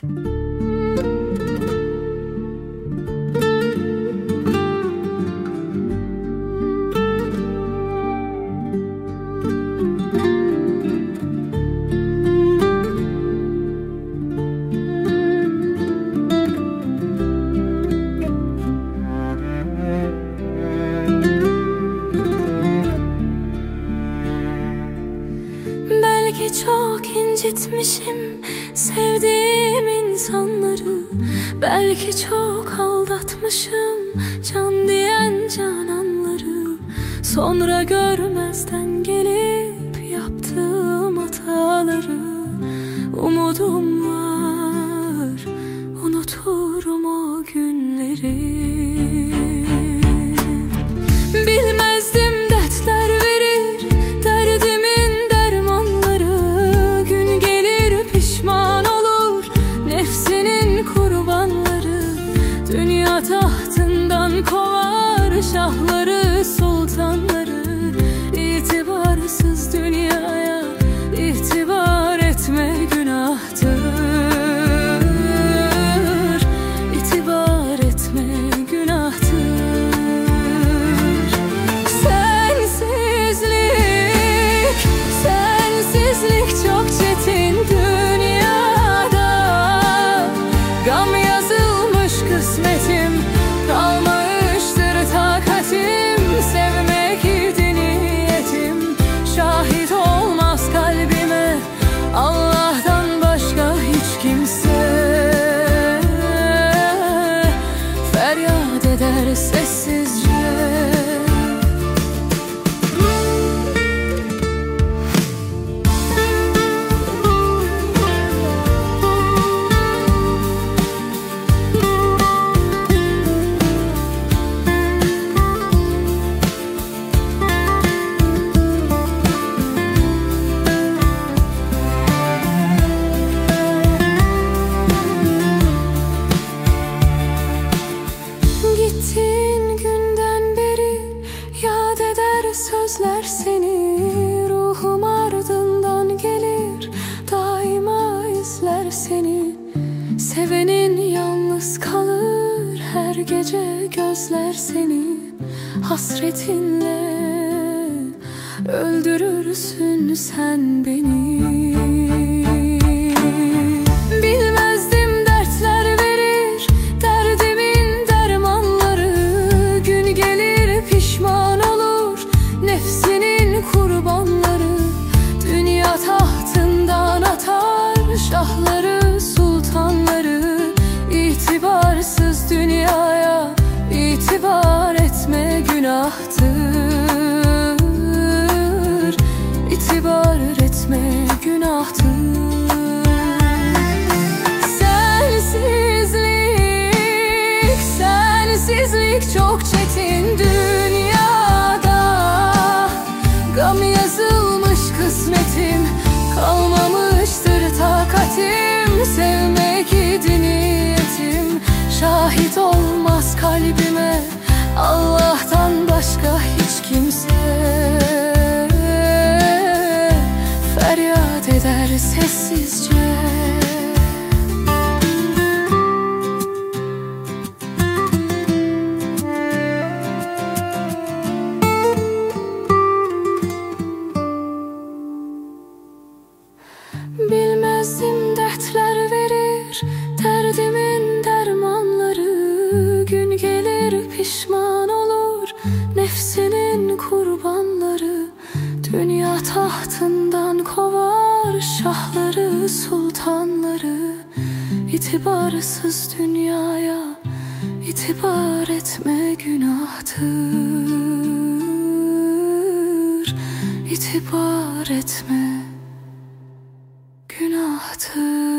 Belki çok incitmişim sevdiğim insanları, belki çok aldatmışım can diyen cananları. Sonra görmezden gelip yaptığım hataları, umudum var unuturum o günleri. Bilmezdim dertler verir, derdimin dermanları. Gün gelir pişman olur nefsinin kurbanları. Dünya tahtından kovar şahları sultanları. İtibarsız dünyaya itibar etme günahtır. İtibar etme günahtır. Sensizlik çok çetin dünyada. Gam yazılmış kısmetim, kalmıştır takatim. Sevmek idi niyetim, şahit olmaz kalbime Allah'tan başka hiç kimse. Feryat eder sessizce. Gittiğin günden beri yad eder sözler seni. Ruhum ardından gelir, daima izler seni. Sevenin yalnız kalır, her gece gözler seni. Hasretinle öldürürsün sen beni. Bilmezdim dertler verir, derdimin dermanları. Gün gelir pişman olur nefsinin kurbanları. Dünya tahtından atar şahları sultanları. İtibarsız dünyaya itibar etme günahtır. İtibar etme günahtır. Sensizlik çok çetin dünyada. Gam yazılmış kısmetim, kalmamıştır takatim. Sevmek idi niyetim, şahit olmaz kalbime Allah'tan başka hiç kimse. Feryat eder sessizce. Bilmezdim dertler verir, derdimin dermanları. Gün gelir pişman olur nefsinin kurbanları. Dünya tahtından kovar şahları sultanları. İtibarsız dünyaya itibar etme günahtır. İtibar etme günahtır.